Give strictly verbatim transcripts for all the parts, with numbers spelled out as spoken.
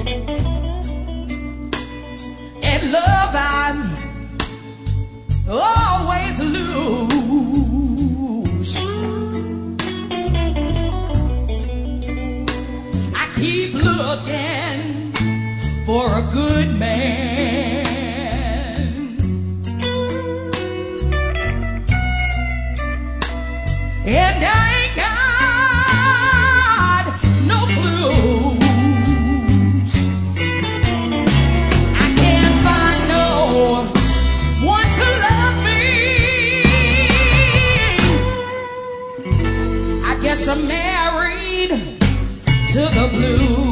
In love I always lose. I keep looking for a good man, and I ain't got no clues. I can't find no one to love me. I guess I'm married to the blues.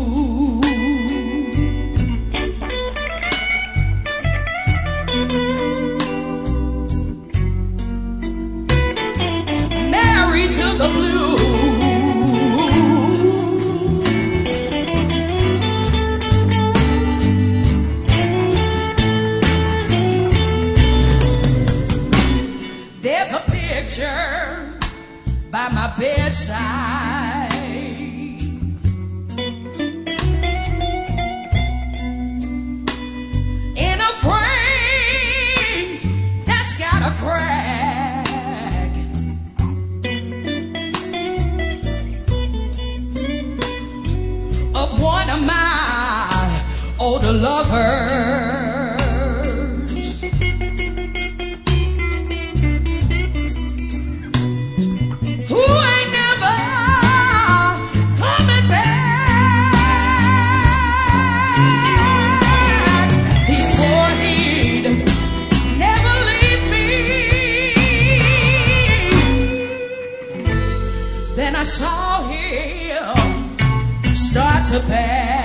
Married to the blues. There's a picture by my bedside, in a frame that's got a crack. Of one of my older lovers, who ain't never coming back. He swore he'd never leave me. Then I saw him start to pass.